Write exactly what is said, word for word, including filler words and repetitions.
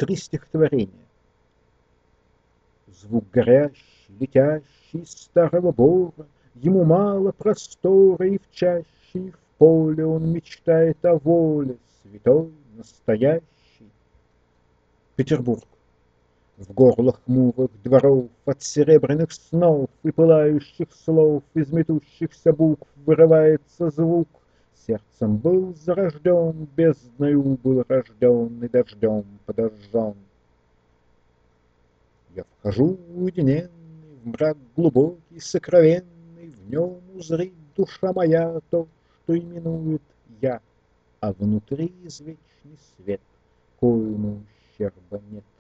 три стихотворения. Звук горящий, летящий старого бора, ему мало простора, и в чаще, и в поле он мечтает о воле, святой, настоящий. Петербург. В горлах хмурых дворов, от серебряных снов и пылающих слов, из метущихся букв вырывается звук. Сердцем был зарожден, бездною был рожден и дождем подожжен. Я вхожу уединенный, в мрак глубокий, сокровенный, в нем узрит душа моя то, что именует я, а внутри извечный свет, коему ущерба нет.